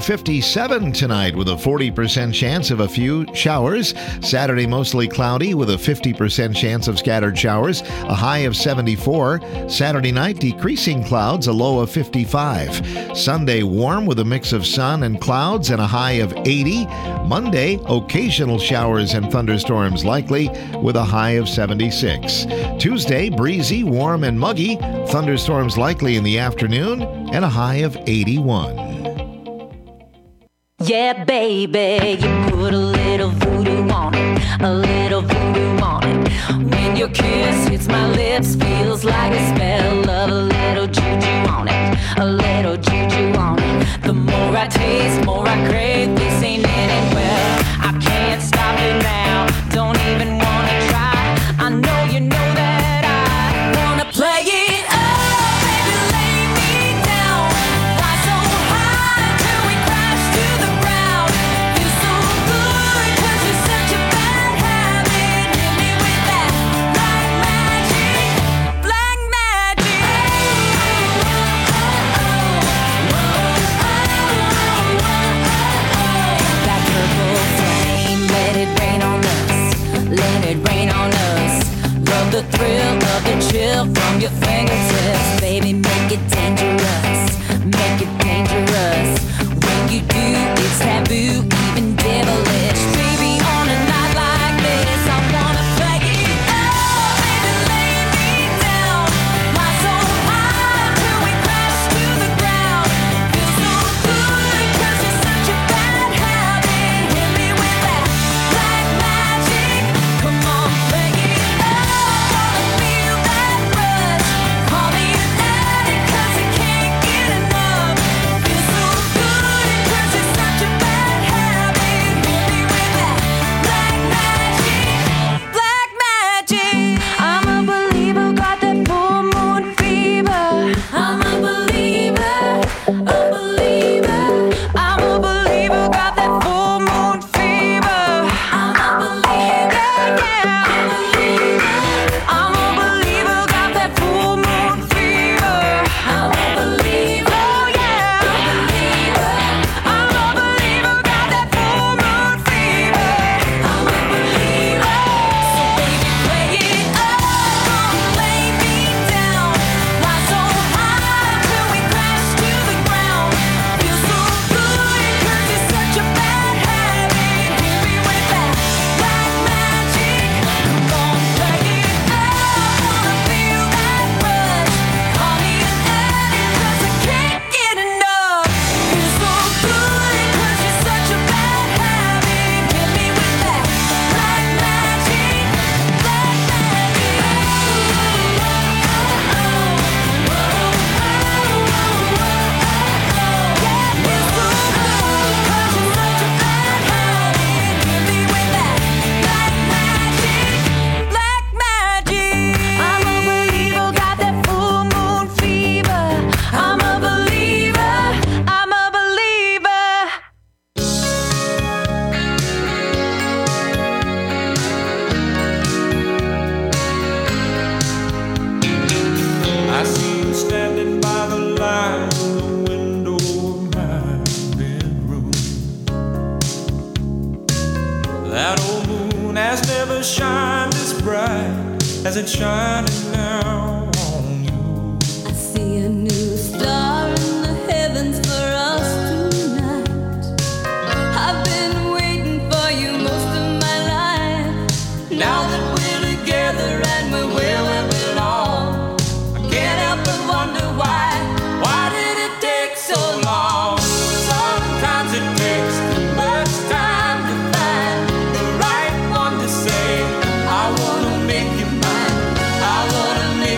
57 tonight with a 40% chance of a few showers. Saturday, mostly cloudy with a 50% chance of scattered showers, a high of 74. Saturday night, decreasing clouds, a low of 55. Sunday, warm with a mix of sun and clouds and a high of 80. Monday, occasional showers and thunderstorms likely with a high of 76. Tuesday, breezy, warm and muggy, thunderstorms likely in the afternoon and a high of 81. Yeah, baby, you put a little voodoo on it, a little voodoo on it. When your kiss hits my lips, feels like a spell of a little juju on it, a little juju on it. The more I taste, more I crave, this ain't anywhere. I can't stop it now, don't even wanna try. I know you know that I wanna play it. The thrill of the chill from your fingertips, baby, make it dangerous, make it dangerous. When you do, it's taboo, even devilish. Baby, on a night like this, I wanna play it. Oh, baby, lay me down, fly so high till we crash to the ground. Feel so good, 'cause it's such a bad habit. Hit me with that black magic, come on, play it. As it's shining now on you. I see a new star in the heavens for us tonight. I've been waiting for you most of my life. Now that we're together and we're where we belong, I can't help but wonder why. Why did it take so long? Sometimes it takes too much time to find the right one to say, I wanna make you mine. I wanna make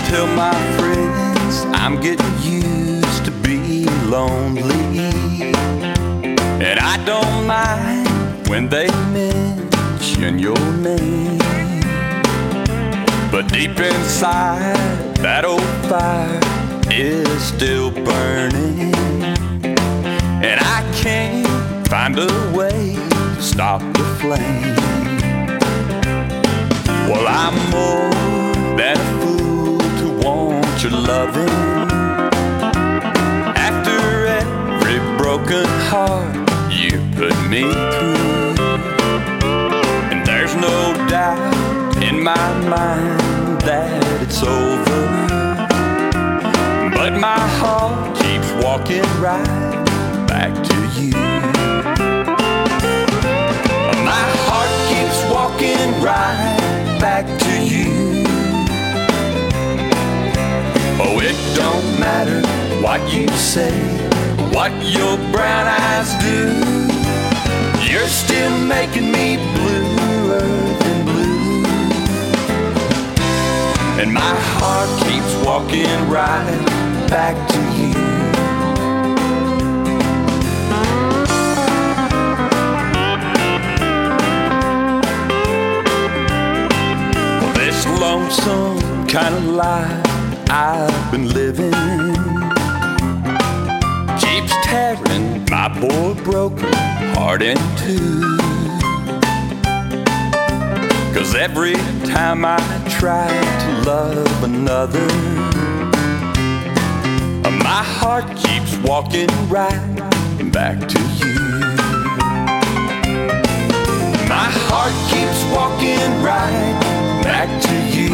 tell my friends I'm getting used to being lonely, and I don't mind when they mention your name. But deep inside, that old fire is still burning, and I can't find a way to stop the flame. Well, I'm more than a fool to want your loving. After every broken heart you put me through, and there's no doubt in my mind that it's over, but my heart keeps walking right back to you. My heart keeps walking right back to you. Oh, it don't matter what you say, what your brown eyes do, you're still making me bluer than blue. And my heart keeps walking right back to you. Well, this lonesome kind of life I've been living keeps tearing my poor broken heart in two. 'Cause every time I try to love another, my heart keeps walking right back to you. My heart keeps walking right back to you.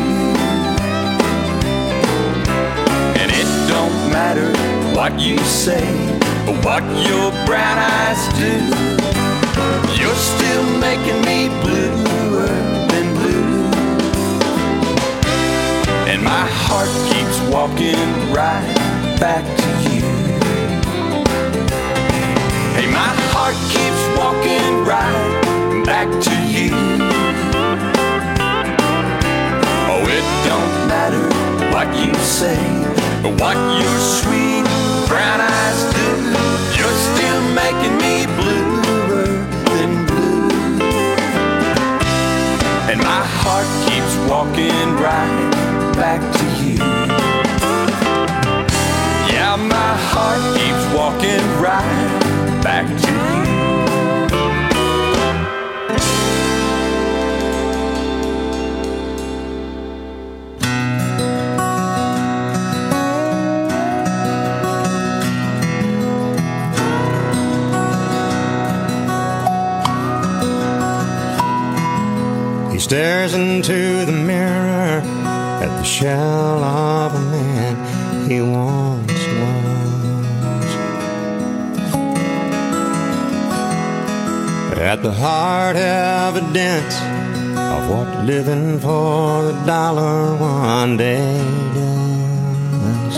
And it don't matter what you say or what your brown eyes do, you're still making me bluer than blue. And my heart keeps walking right back to you. Hey, my heart keeps walking right back to you. Oh, it don't matter what you say or what your sweet brown eyes do, you're still making me bluer than blue. And my heart keeps walking right back to you. Yeah, my heart keeps walking right back to you. He stares into the mirror at the shell of a man he once was. At the hard evidence of what living for the dollar one day does.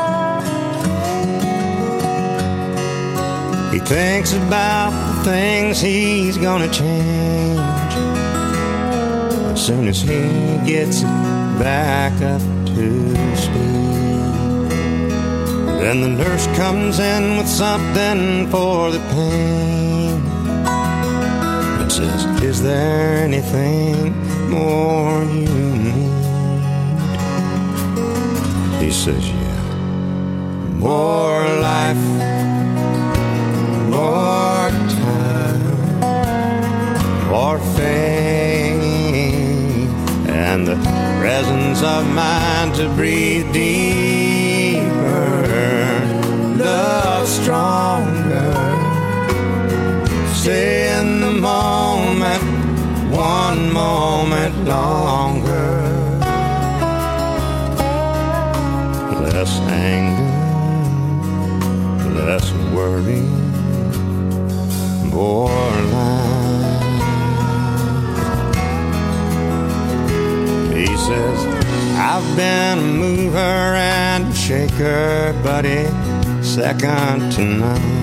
He thinks about the things he's gonna change as soon as he gets it back up to speed. Then the nurse comes in with something for the pain and says, is there anything more you need? He says, yeah, more life, more time, more faith, and the presence of mind to breathe deeper, love stronger, stay in the moment, one moment longer, less anger, less worry, more life. He says, I've been a mover and a shaker, buddy, second to none.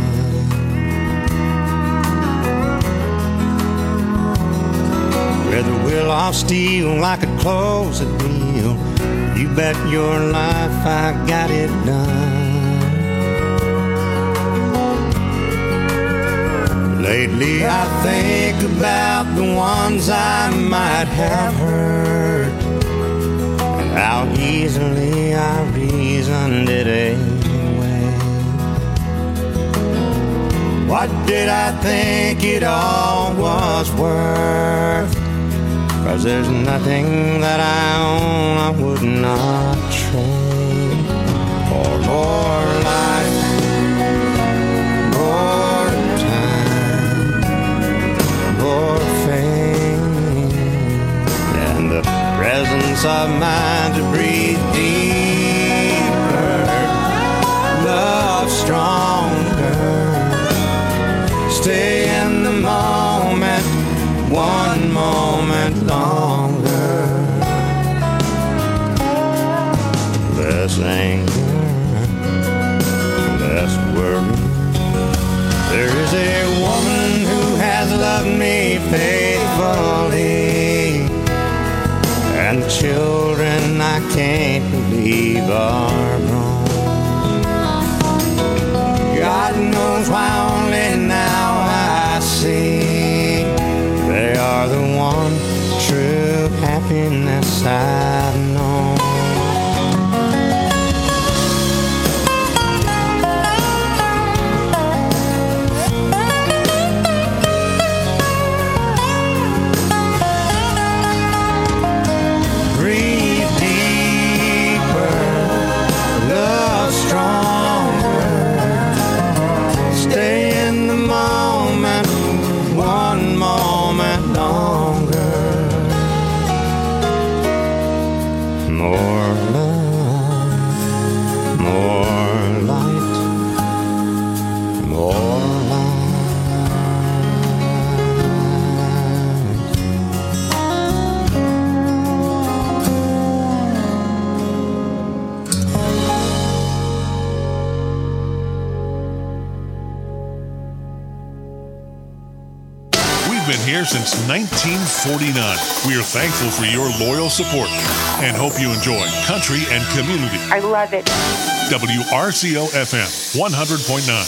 With a will of steel I could close a deal, you bet your life I got it done. Lately I think about the ones I might have hurt, and how easily I reasoned it away. What did I think it all was worth? 'Cause there's nothing that I own I would not trade for more life, more time, more fame, and the presence of mind to breathe deeper, love stronger, stay in the moment, one moment longer. Less anger, less worry. There is a woman who has loved me faithfully, and children I can't believe are grown. God knows why only now I see they are the one true happiness I've known. Breathe deeper, love stronger, stay in the moment, one moment longer. More love, more light, more light. We've been here since 1949. We are thankful for your loyal support and hope you enjoy country and community. I love it. WRCO FM 100.9.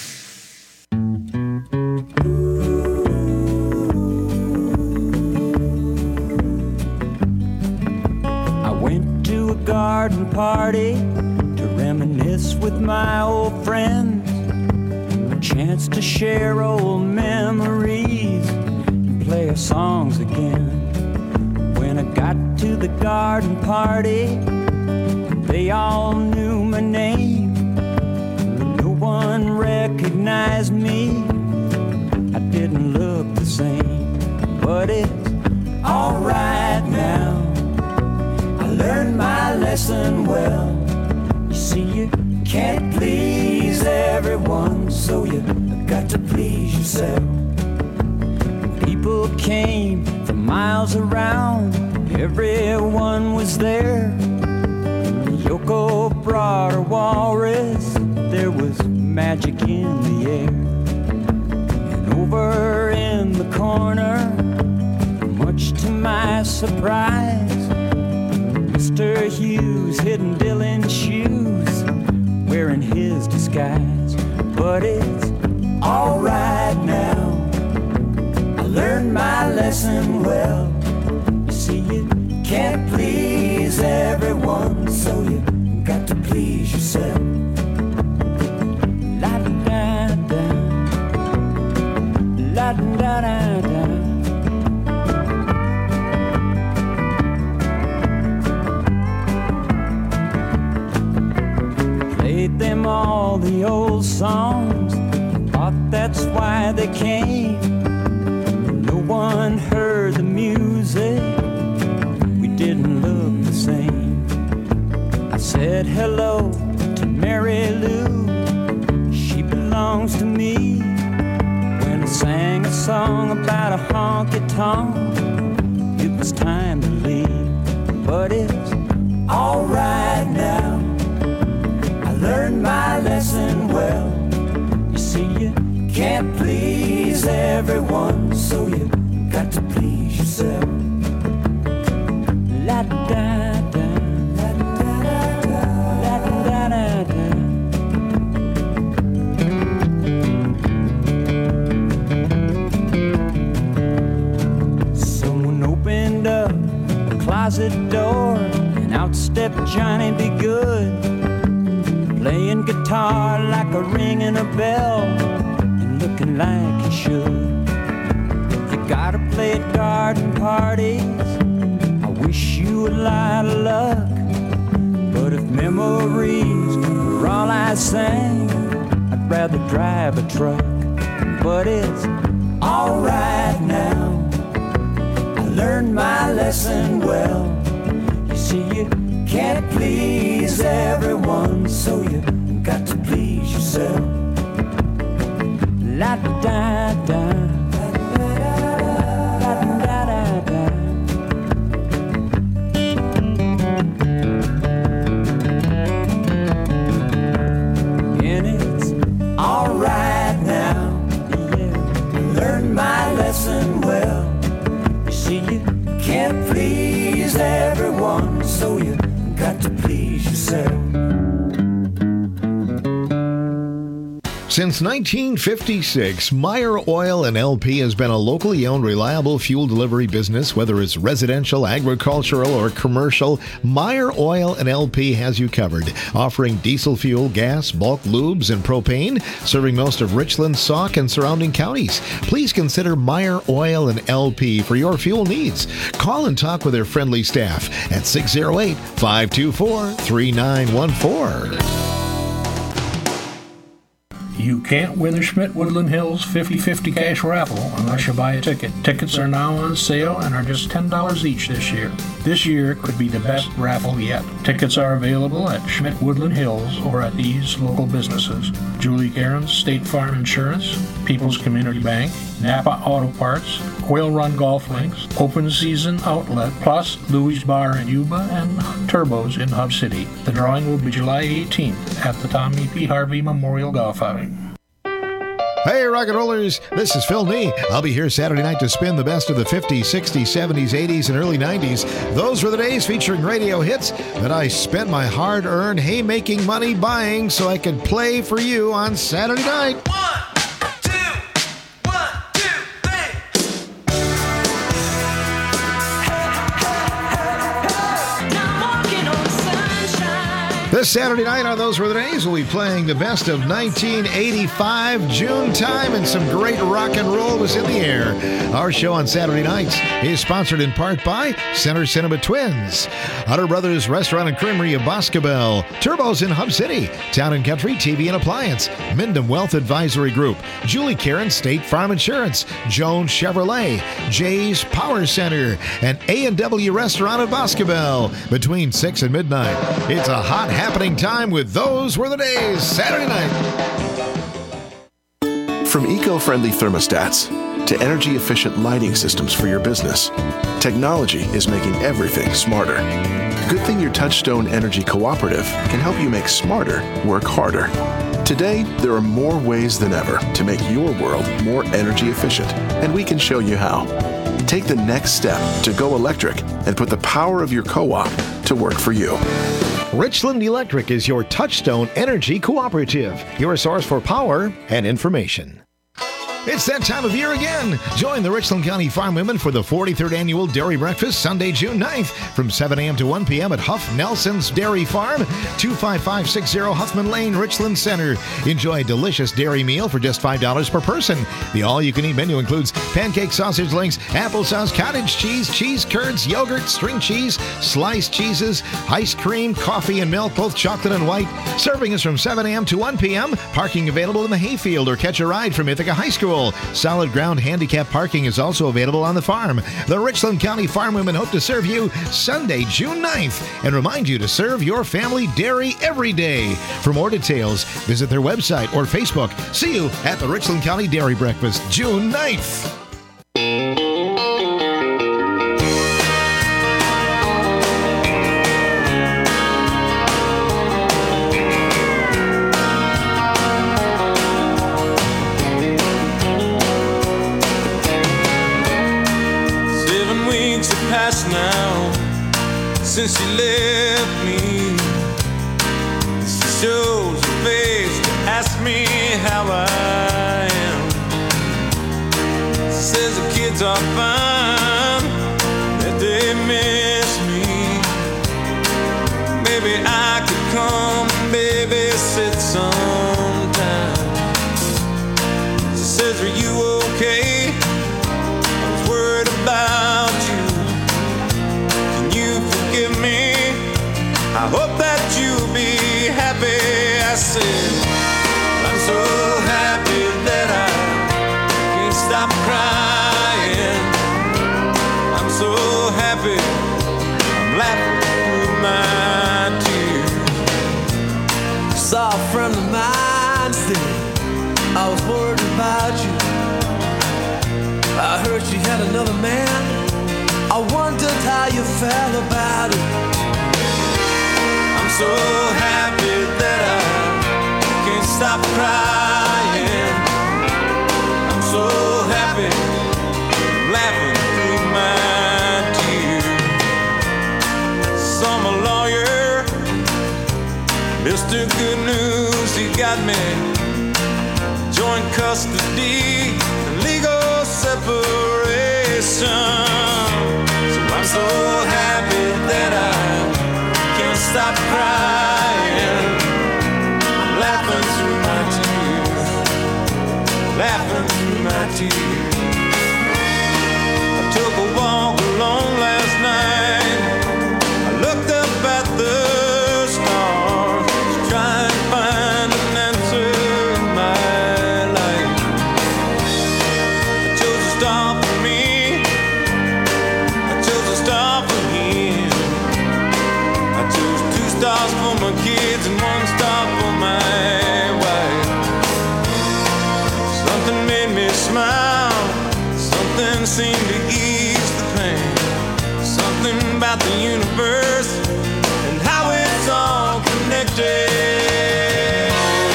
I went to a garden party to reminisce with my old friends, a chance to share old memories and play our songs again. When I got to the garden party, they all knew my name, but no one recognized me. I didn't look the same, but it's all right now. I learned my lesson well. You see, you can't please everyone, so you got to please yourself. People came from miles around, everyone was there. Yoko brought her walrus, there was magic in the air. And over in the corner, much to my surprise, Mr. Hughes hidden Dylan's shoes, wearing his disguise. But it's all right now, I learned my lesson well. You see, you can't please everyone, so you got to please yourself. La da da, la da da da. Played them all the old songs, thought that's why they came. No one heard the music, we didn't look the same. I said hello to Mary Lou, she belongs to me. When I sang a song about a honky-tonk, it was time to leave. But it's all right now, I learned my lesson well. You see, you can't please everyone, so you got to please yourself. La da da, la da let Johnny be good, playing guitar like a ringing a bell and looking like he should. You gotta play at garden parties, I wish you a lot of luck. But if memories were all I sang, I'd rather drive a truck. But it's alright now, I learned my lesson well. You see, you can't please everyone, so you got to please yourself. La da da da, la da da da da. And it's alright now, yeah, learned my lesson well. You see, you can't please everyone, so you got to please yourself. Since 1956, Meyer Oil and LP has been a locally owned, reliable fuel delivery business. Whether it's residential, agricultural, or commercial, Meyer Oil and LP has you covered. Offering diesel fuel, gas, bulk lubes, and propane, serving most of Richland, Sauk, and surrounding counties. Please consider Meyer Oil and LP for your fuel needs. Call and talk with their friendly staff at 608-524-3914. You can't win the Schmidt Woodland Hills 50/50 cash raffle unless you buy a ticket. Tickets are now on sale and are just $10 each this year. This year could be the best raffle yet. Tickets are available at Schmidt Woodland Hills or at these local businesses: Julie Cairns State Farm Insurance, People's Community Bank, Napa Auto Parts, Quail Run Golf Links, Open Season Outlet, plus Louis Bar in Yuba and Turbos in Hub City. The drawing will be July 18th at the Tommy P. Harvey Memorial Golf Outing. Hey, rock and rollers, this is Phil Nee. I'll be here Saturday night to spin the best of the 50s, 60s, 70s, 80s, and early 90s. Those were the days featuring radio hits that I spent my hard-earned haymaking money buying so I could play for you on Saturday night. 1, 2, 1, 2, 3. This Saturday night on Those Were the Days, we'll be playing the best of 1985, June time, and some great rock and roll was in the air. Our show on Saturday nights is sponsored in part by Center Cinema Twins, Hutter Brothers Restaurant and Creamery of Boscobel, Turbos in Hub City, Town and Country TV and Appliance, Mindom Wealth Advisory Group, Julie Cairns State Farm Insurance, Jones Chevrolet, Jay's Power Center, and A&W Restaurant of Boscobel. Between 6 and midnight, it's a hot happening time with Those Were the Days, Saturday night. From eco-friendly thermostats to energy-efficient lighting systems for your business, technology is making everything smarter. Good thing your Touchstone Energy Cooperative can help you make smarter work harder. Today, there are more ways than ever to make your world more energy efficient, and we can show you how. Take the next step to go electric and put the power of your co-op to work for you. Richland Electric is your Touchstone Energy Cooperative, your source for power and information. It's that time of year again. Join the Richland County Farm Women for the 43rd Annual Dairy Breakfast, Sunday, June 9th, from 7 a.m. to 1 p.m. at Huff Nelson's Dairy Farm, 25560 Huffman Lane, Richland Center. Enjoy a delicious dairy meal for just $5 per person. The all-you-can-eat menu includes pancake sausage links, applesauce, cottage cheese, cheese curds, yogurt, string cheese, sliced cheeses, ice cream, coffee, and milk, both chocolate and white. Serving is from 7 a.m. to 1 p.m. Parking available in the hayfield or catch a ride from Ithaca High School. Solid ground handicap parking is also available on the farm. The Richland County Farm Women hope to serve you Sunday, June 9th, and remind you to serve your family dairy every day. For more details, visit their website or Facebook. See you at the Richland County Dairy Breakfast, June 9th. Now, since you left me, she shows her face to ask me how I am. She says the kids are fine, that they miss me. maybe I could come babysit sometime. She says, are you okay? I was worried about you. Can you forgive me? I hope that you'll be happy. I said, I'm so happy that I can't stop crying. I'm so happy, I'm laughing through my tears. Saw a friend of mine say, I was worried about you. I heard she had another man. I wondered how you felt about it. I'm so happy that I can't stop crying. I'm so happy, I'm laughing through my tears. Saw my lawyer, Mr. Good News, he got me joint custody and legal separation. So I'm so happy that I can't stop crying. I'm laughing through my tears, laughing through my tears. I took a walk alone last night. I looked up at the stars to try and find an answer in my life. I chose a star for me, I chose a star for him. I chose 2 stars for my kids and 1 star for my wife. Something made me smile, something seemed to ease the pain. Something about the universe and how it's all connected.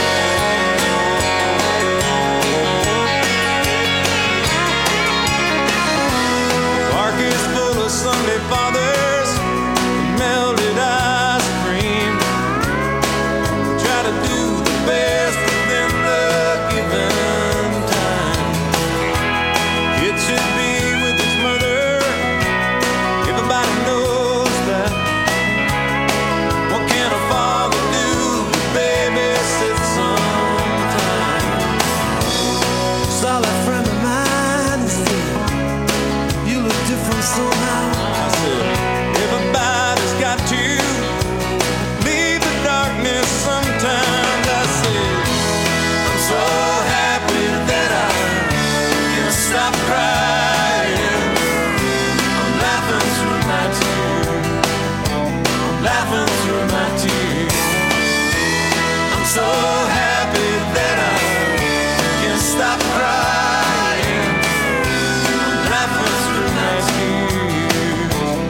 Park is full of Sunday fathers, melted ice cream. Try to do the best within the given time. It should be with his mother, everybody knows that. What can a father do? Babysit sometime. Saw that friend of mine and said, you look different somehow. I said, everybody's got to leave the darkness sometimes. I said, I'm so happy that I can't stop crying. I'm laughing through my tears, I'm laughing through my tears. I'm so happy that I can't stop crying. I'm laughing through my tears.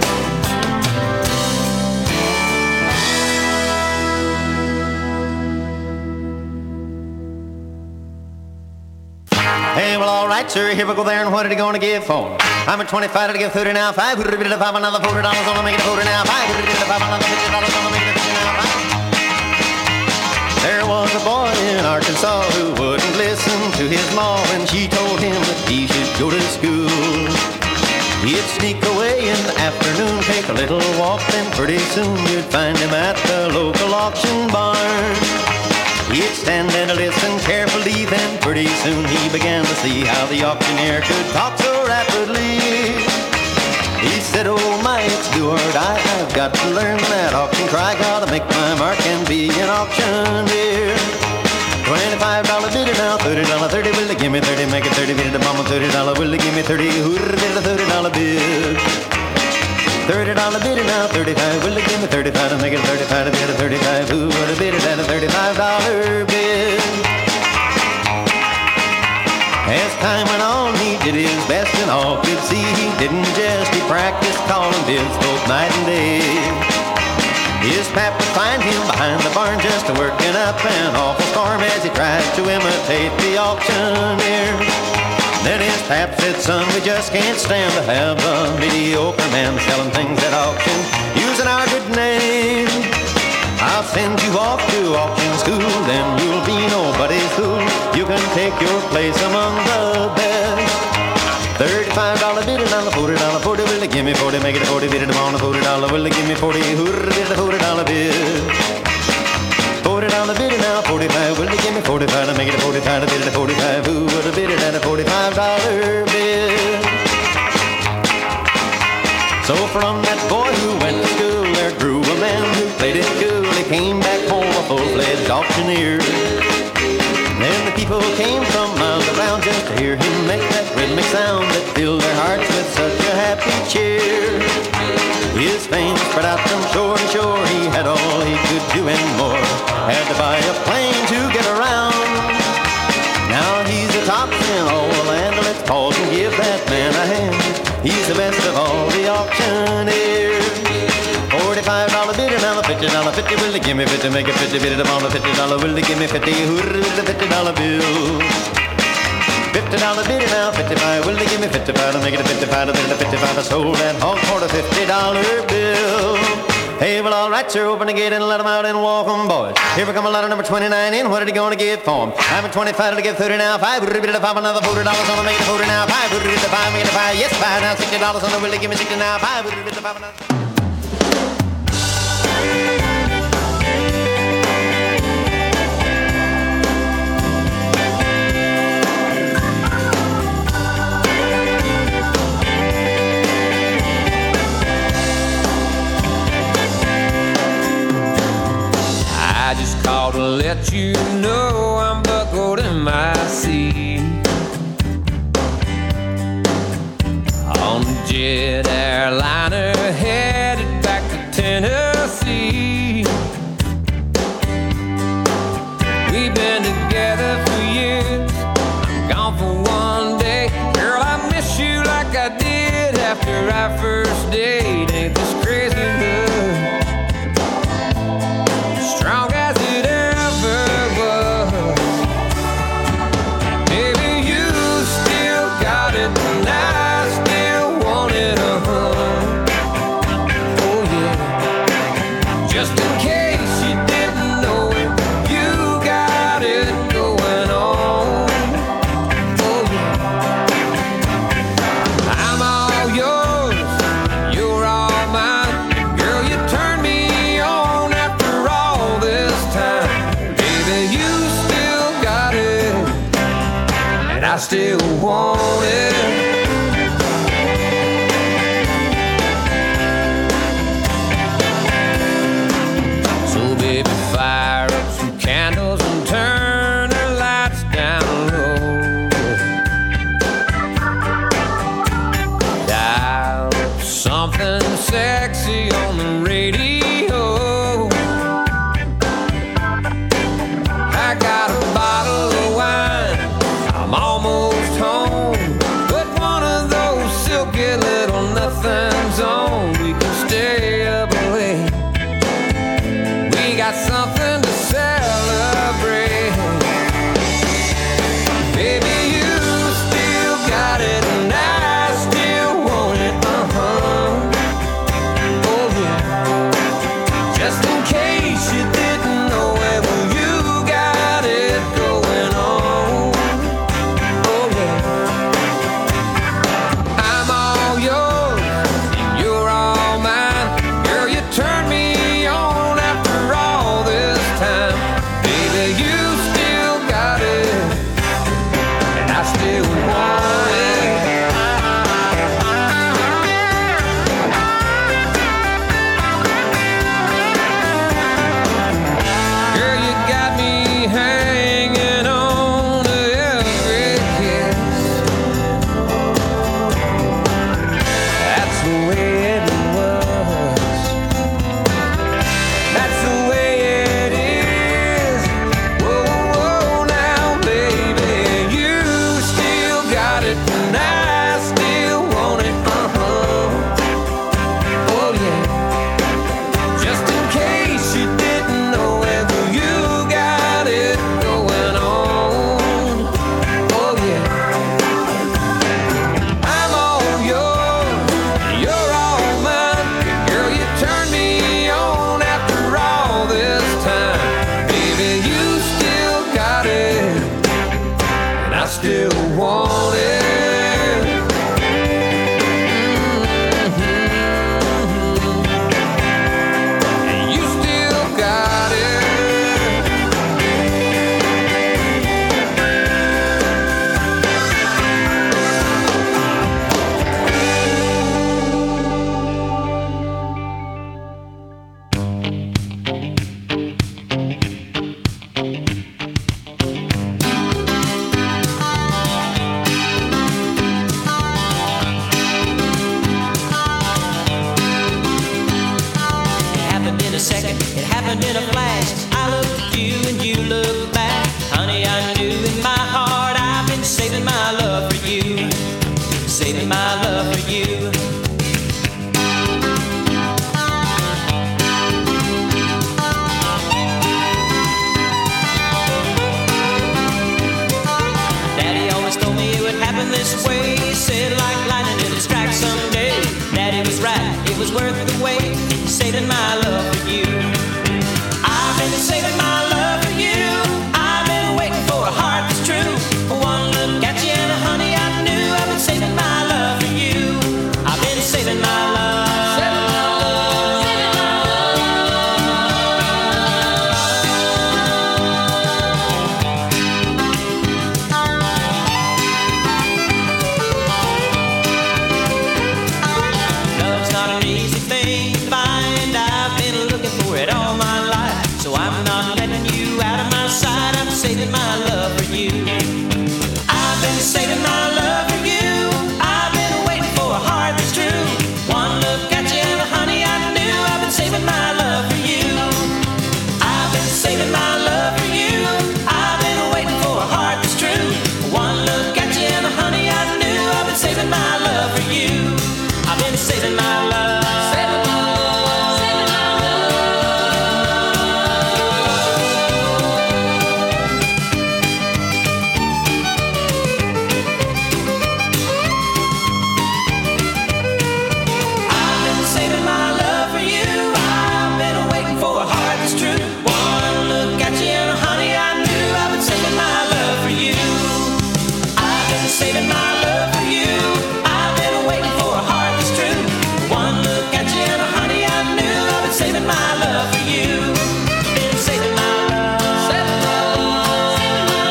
Hey, well, all right, sir, here we go there, and what are you going to give for? I'm at 25 to give 30 now, 5, put it a bit of 5, another $40, only make it a 40 now, 5, put it a bit of 5, another $50, only make it a 50 now, 5. There was a boy in Arkansas who wouldn't listen to his ma when she told him that he should go to school. He'd sneak away in the afternoon, take a little walk, then pretty soon you'd find him at the local auction barn. He'd stand and listen carefully, then pretty soon he began to see how the auctioneer could talk so rapidly. He said, oh my, it's do or die, I've got to learn that auction cry, gotta make my mark and be an auctioneer. $25 bid now, $30, 30, will they give me 30, make it 30, bid the mama $30, will they give me 30, hooray, bid a $30 bid. $30 bid now, 35, will they give me 35 to make it 35 to bid a 35, who would have bid it at a $35 bid? As time went on, he did his best and all could see he didn't just, he practiced calling bids both night and day. His pap would find him behind the barn just working up an awful storm as he tried to imitate the auctioneer. Then his pap said, son, we just can't stand to have a mediocre man selling things at auction using our good name. I'll send you off to auction school, then you'll be nobody's fool. You can take your place among the best. $35 bid and $40, 40, will they give me 40, make it a 40, bid it on a $40, will they give me 40, hooray, bid a $40 bid. 45 to make it a 45 to bid it a 45. Who would have bid it at a $45 bill? So from that boy who went to school, there grew a man who played it cool. He came back home a full-fledged auctioneer. Then the people came from miles around just to hear him make that rhythmic sound that filled their hearts with such a happy cheer. His fame spread out from shore to shore. He had all he could do and more. Had to buy a plane to get around. Now he's the top in all the land. Let's pause and give that man a hand. He's the best of all the auctioneers. $45 bidder, now the $50 50. Will they give me 50? Make it 50 bid it on the $50. Will they give me 50? Who'd the $50 bill? $50 bidder, now 55. Will they give me 55 to make it a 55 to bid it a 55? I sold that hog for the $50 bill. Hey, well, all right, sir, open the gate and let them out and walk 'em, boys. Here we come a ladder number 29 in. What are they going to give for 'em? I'm at 25 to give 30 now. 5, another $40 on the make it 40 now. 5, make it a 5. Yes, 5 now, $60 on the will they give me 60 now. 5, another. I just called to let you know I'm buckled in my seat on the jet airliner headed back to Tennessee. We've been together for years, I'm gone for one day. Girl, I miss you like I did after our first date. Ain't this crazy love? Strong as it ever was. Baby, you still got it, and I still want it, Oh yeah. Just in case you didn't know it, you got it going on. Oh yeah. I'm all yours, you're all mine. Girl, you turned me on after all this time. Baby, you still got it, and I still want it. So baby, fire up some candles and turn the lights down low. Dial up something sexy on the radio. I got a bottle of wine, I'm almost home. Put one of those silky little nothings on. We can stay up late, we got something to celebrate. Baby, you still got it, and I still want it, Oh yeah. Just in case you didn't know it, well, you got it going on. Oh yeah. I'm all yours, and you're all mine. Girl, you turned me on after all this time. Baby, you still got it, and I still want it. second, it happened in a flash. I looked at you and you looked back. Honey, I knew in my heart I've been saving my love for you, saving my love for you. Daddy always told me it would happen this way. He said like lightning it'll strike someday. Daddy was right, it was worth the wait, saving my love for you. I've been saving my love for you. I've been waiting for a heart that's true. One look at you and honey, I knew I've been saving my love for you. I've been saving my love. Love's not an easy thing to find. I've been looking for it all my life. So I'm not letting you out of my sight. I'm saving my love for you. I've been saving my love for you. I've been waiting for a heart that's true. One look at you and honey, I knew I've been saving my love for you. I've been saving my love for you. I've been waiting for a heart that's true. One look at you and honey, I knew I've been saving my love for you. I've been saving my love. Saving my love. Saving my I've been saving my love for you. I've been waiting for a heart that's true. One look at you and honey, I knew I've been saving my love for you. I've been saving my love for you. I've been waiting for a heart that's true. One look at you and honey, I knew I've been saving my love for you. Been saving my love. Saving my love. Saving my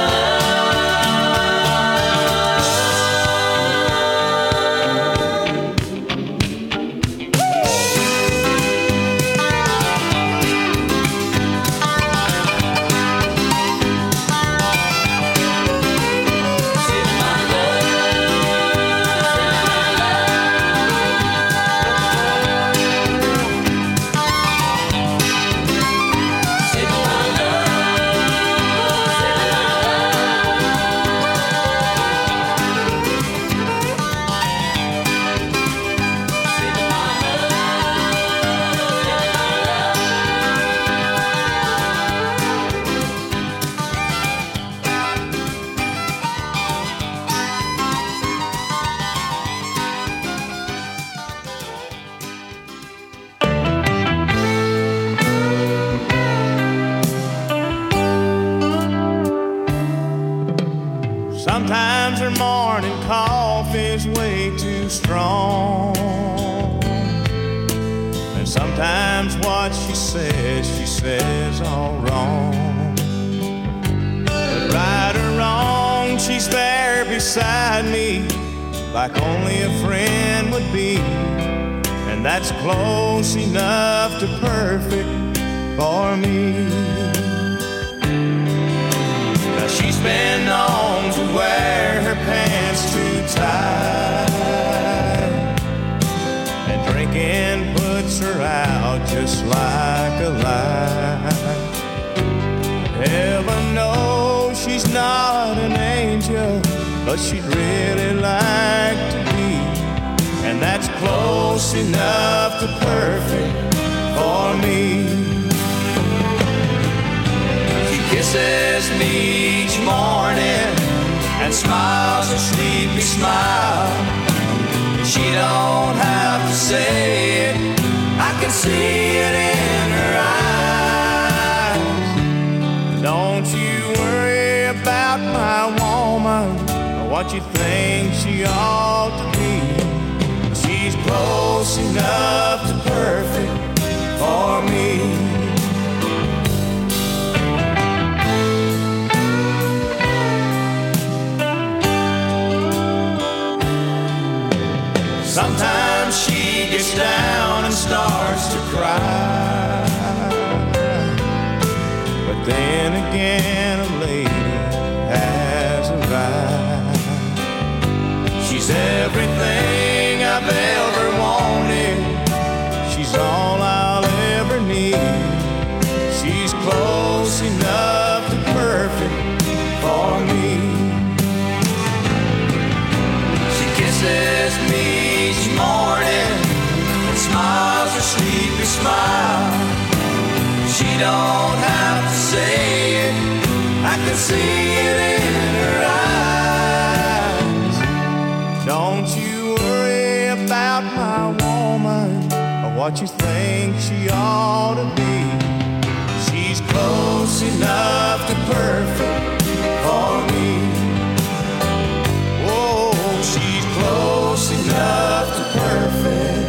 Sometimes her morning coffee's way too strong, and sometimes what she says all wrong. But right or wrong, she's there beside me, like only a friend would be, and that's close enough to perfect for me. Now she's been known to wear her pants too tight, and drinking puts her out just like a light. Heaven knows she's not an angel, but she'd really like to be, and that's close enough to perfect for me. She kisses me each morning and smiles a sleepy smile. She don't have to say it, I can see it in her eyes. Don't you worry about my woman or what you think she ought to be. She's close enough to perfect for me. Sometimes she gets down and starts to cry, but then again a lady has arrived. She's everything I've ever wanted, she's all I'll ever need. close enough to perfect for me. She kisses me each morning and smiles her sleepy smile. She don't have to say it, I can see it in her eyes. Don't you worry about my woman or what you think she ought to be. She's close enough to perfect for me. Oh, she's close enough to perfect.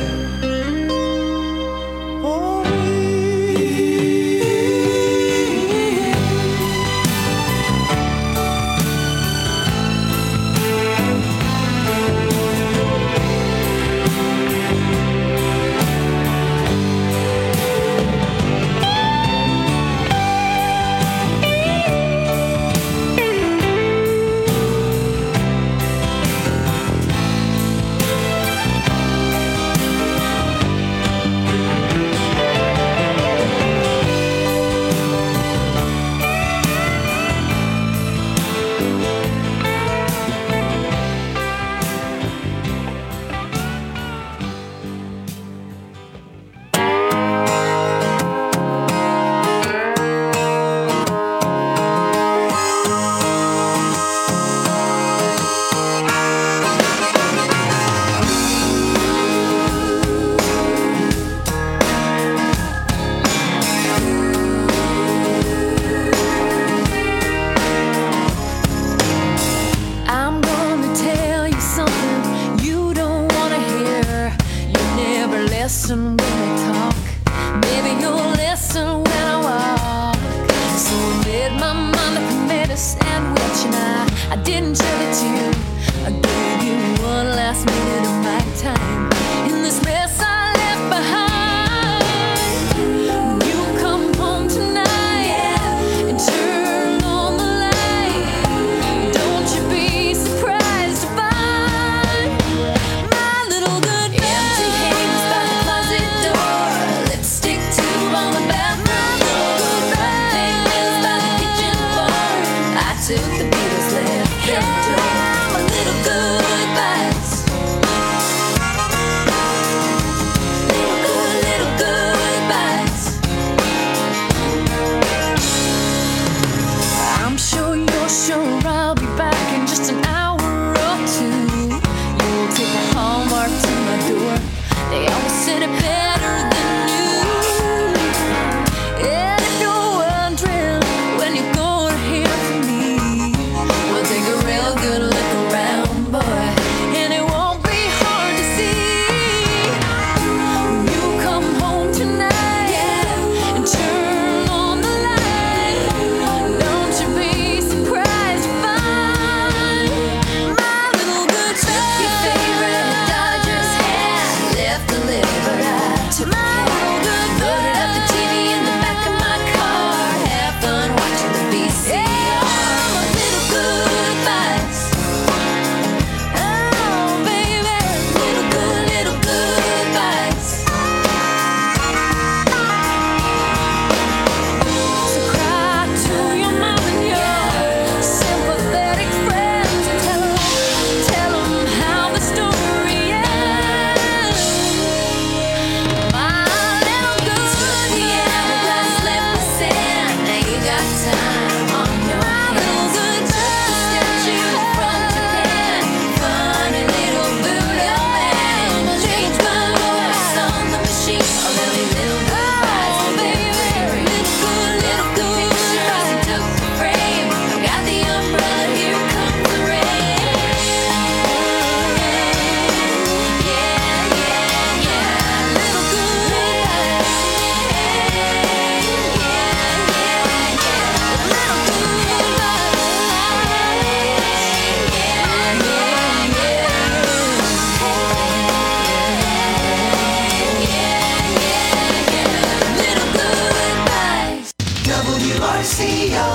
WRCO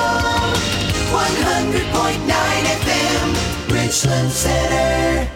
100.9 FM, Richland Center.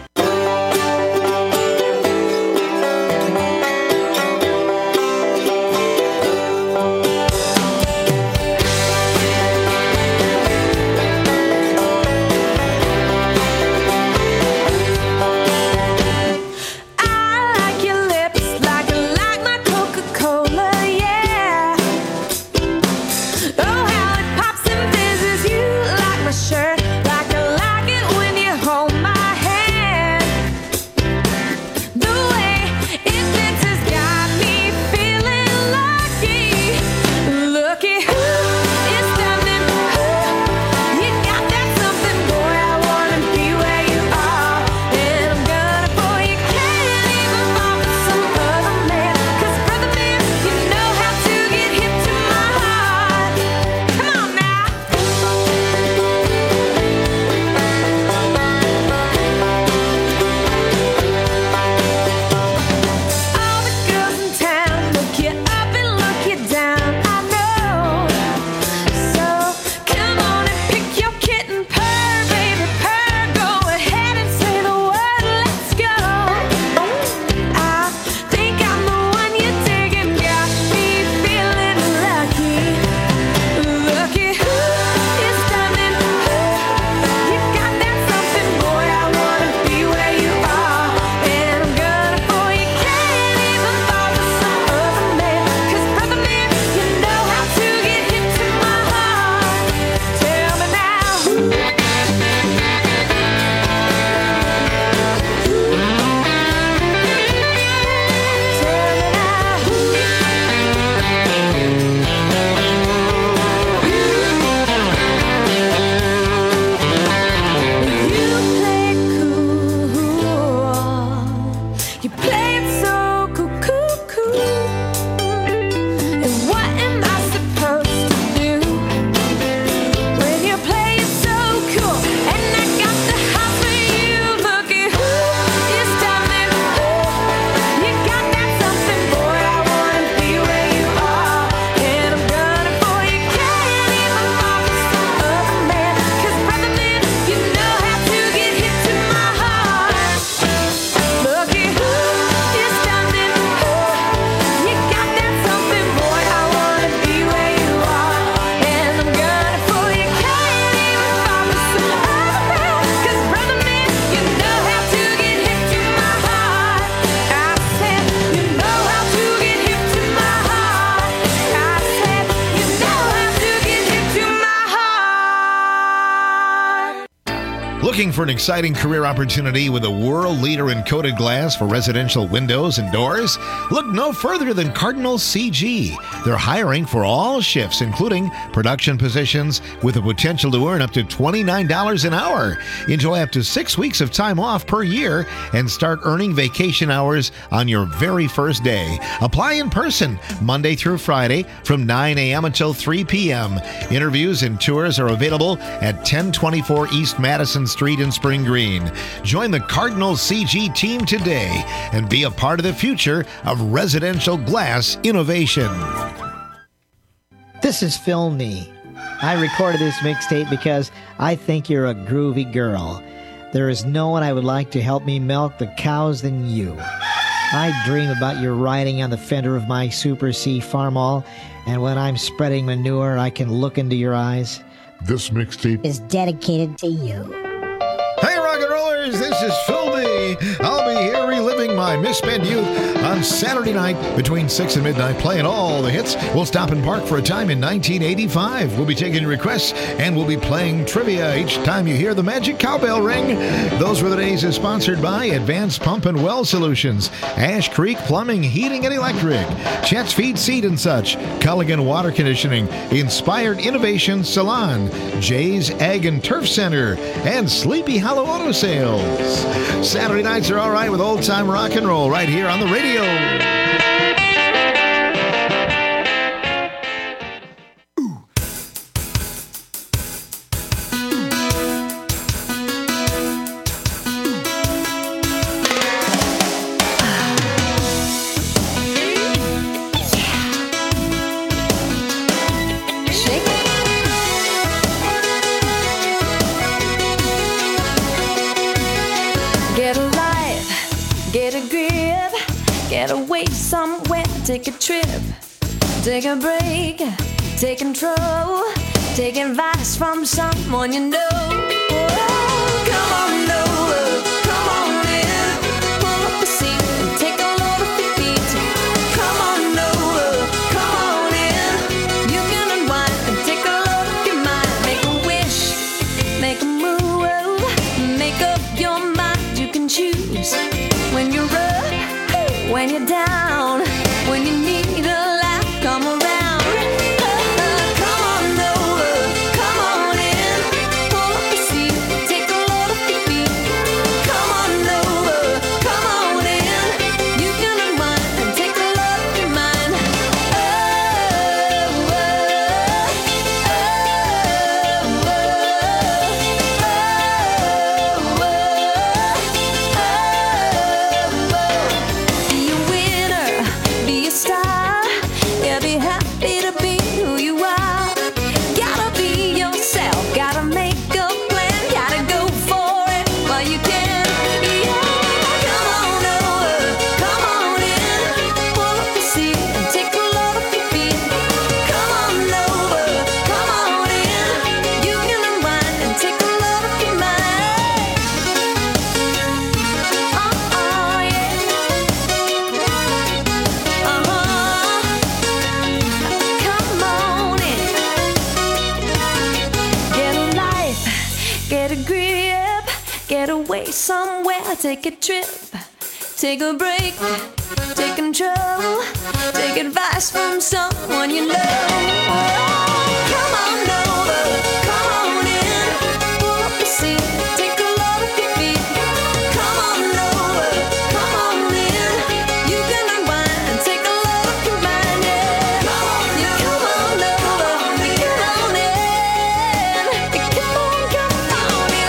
Looking for an exciting career opportunity with a world leader in coated glass for residential windows and doors? Look no further than Cardinal CG. They're hiring for all shifts, including production positions, with the potential to earn up to $29 an hour. Enjoy up to 6 weeks of time off per year and start earning vacation hours on your very first day. Apply in person Monday through Friday from 9 a.m. until 3 p.m. Interviews and tours are available at 1024 East Madison Street in Spring Green. Join the Cardinal CG team today and be a part of the future of residential glass innovation. This is Phil Nee. I recorded this mixtape because I think you're a groovy girl. There is no one I would like to help me milk the cows than you. I dream about you riding on the fender of my Super C Farmall, and when I'm spreading manure, I can look into your eyes. This mixtape is dedicated to you. Hey, rock and rollers, this is Phil D. I'll be here reliving my misspent youth on Saturday night between 6 and midnight, playing all the hits. We'll stop and park for a time in 1985. We'll be taking requests, and we'll be playing trivia each time you hear the magic cowbell ring. Those Were the Days is sponsored by Advanced Pump and Well Solutions, Ash Creek Plumbing, Heating and Electric, Chet's Feed Seed and Such, Culligan Water Conditioning, Inspired Innovation Salon, Jay's Ag and Turf Center, and Sleepy Hollow Auto Sales. Saturday nights are all right with old-time rock and roll right here on the radio. Take a trip, take a break, take control, take advice from someone you know. Oh, come on over, come on in, pull up the seat and take a load off your feet. Come on over, come on in, you can unwind and take a load off your mind. Make a wish, make a move, make up your mind. You can choose when you're up, when you're down. When you need a laugh, come around. Come on over, come on in, pull up the seat, take a load off your feet. Come on over, come on in, you can unwind and take a load off your mind. Be a winner, be a star, yeah, be happy to be who you are. Gotta be yourself, gotta make a plan, gotta go for it while you can. Yeah, come on over, come on in, pull up the seat and take a load off your feet. Come on over, come on in, you can unwind and take a load off your mind. Oh, yeah. Come on in. Get a life, get a grip, get away somewhere, take a trip, take a break, take control, take advice from someone you know. Come on over, come on in, pull up the seat, take a load off your feet. Come on over, come on in, you can unwind and take a load off your mind. Yeah, come on over, get on in, come on in.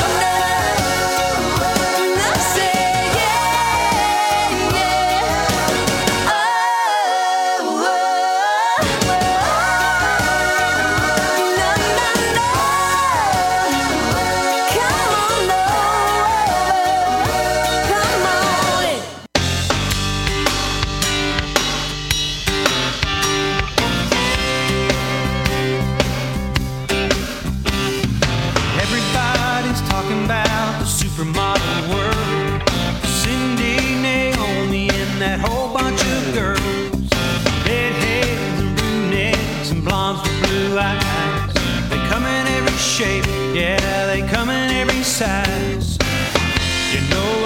I say yeah, yeah. Everybody's talking about the supermodel world. Cindy, Naomi, and that whole bunch of girls. Redheads and brunettes and blondes with blue eyes. They come in every shape, yeah, they come in every size.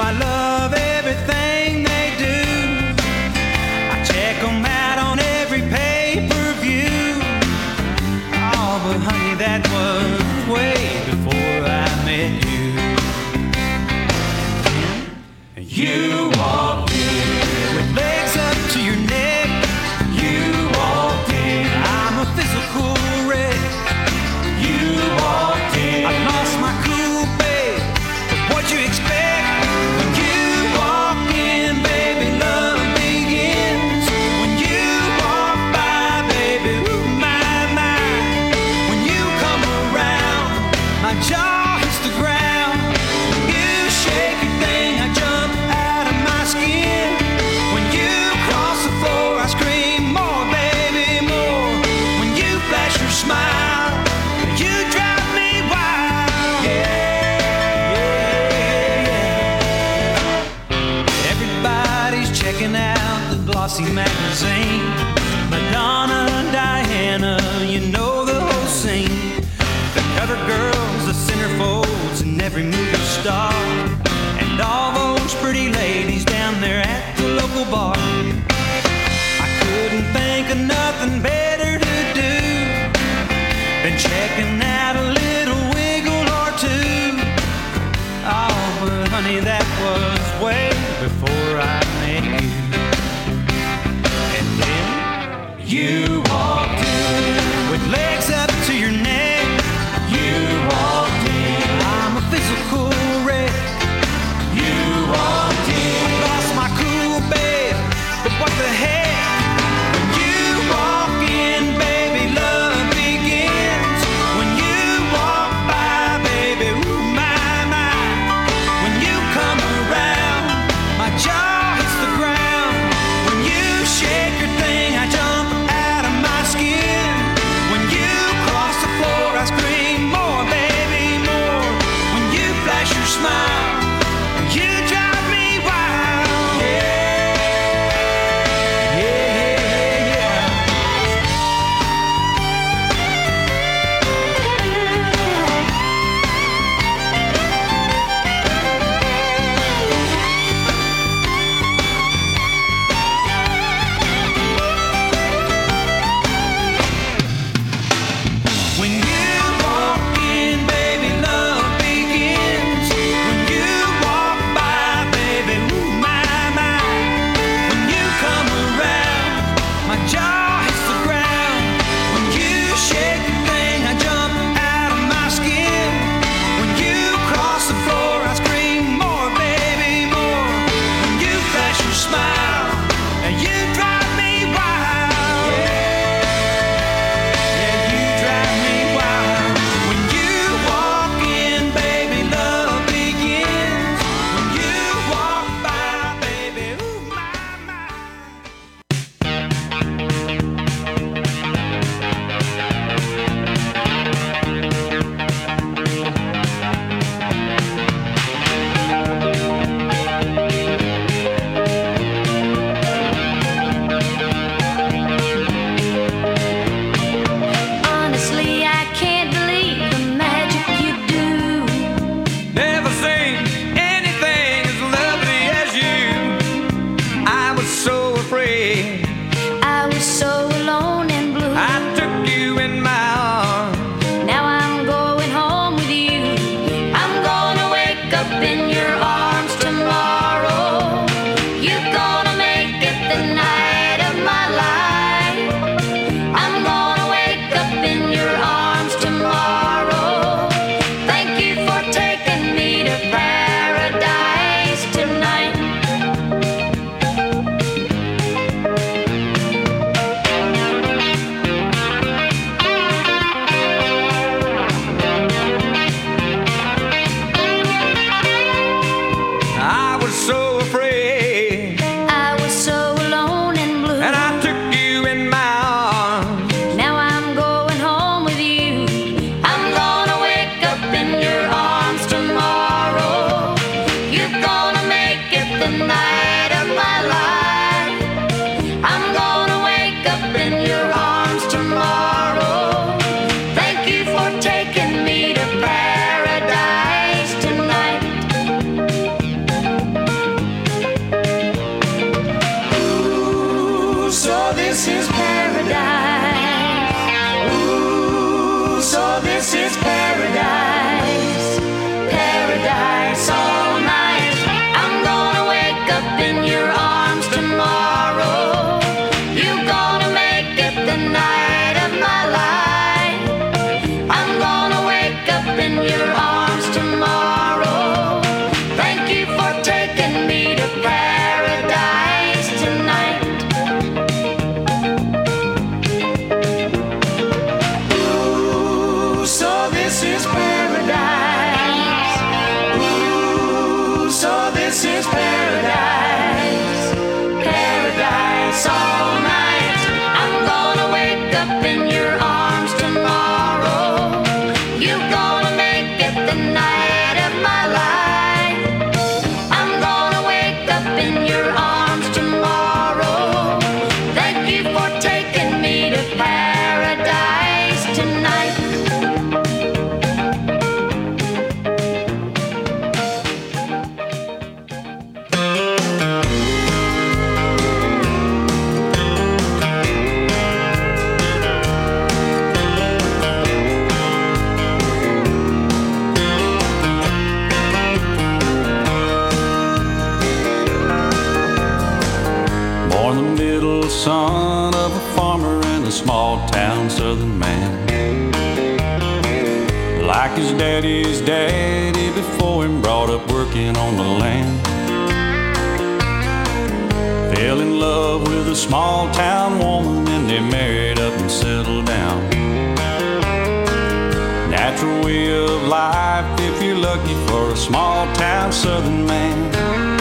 I love everything they do. I check them out on every pay-per-view. Oh, but honey, that was way before I met you. You walked in with legs up to your neck. You walked in. I'm a physical wreck. You walked in. I lost my cool, babe. But what you expect when you walk in, baby? Love begins when you walk by, baby. Ooh, my, my. When you come around, my jaw hits the ground. You shake your thing, I jump out of my skin. When you cross the floor, I scream more, baby, more. When you flash your smile, you drive me wild. Yeah, yeah. Everybody's checking out the glossy magazine. Madonna, Diana, you know the whole scene. The cover girls, the centerfolds, and every movie star, and all those pretty ladies down there at the local bar. I couldn't think of nothing better to do than checking out a little wiggle or two. Oh, but honey, that was way before I met you. And then you walked in with legs up to your neck. You walked in. I'm a physical wreck. You walked in. I lost my cool, babe, but what the heck? When you walk in, baby, love begins. When you like his daddy's daddy before him, brought up working on the land. Fell in love with a small town woman and they married up and settled down. Natural way of life if you're lucky for a small town southern man.